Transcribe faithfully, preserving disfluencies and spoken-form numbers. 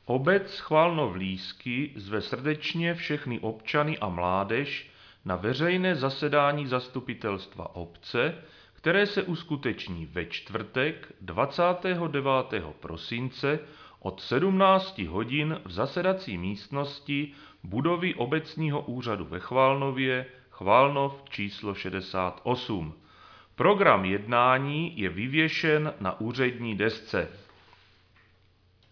Obec Chvalnov-Lísky zve srdečně všechny občany a mládež na veřejné zasedání zastupitelstva obce, které se uskuteční ve čtvrtek dvacátého devátého prosince od sedmnácti hodin v zasedací místnosti budovy obecního úřadu ve Chvalnově, Chvalnov číslo šedesát osm. Program jednání je vyvěšen na úřední desce.